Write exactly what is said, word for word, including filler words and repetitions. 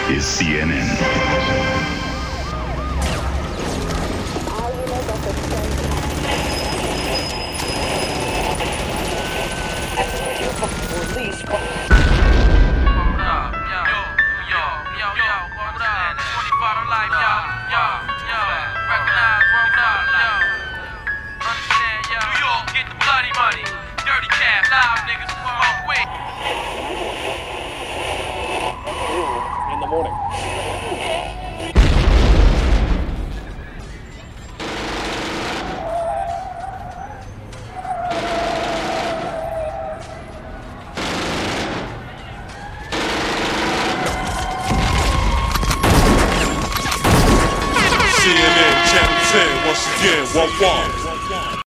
is C N N. In the morning. C N N Channel ten, once again, one one.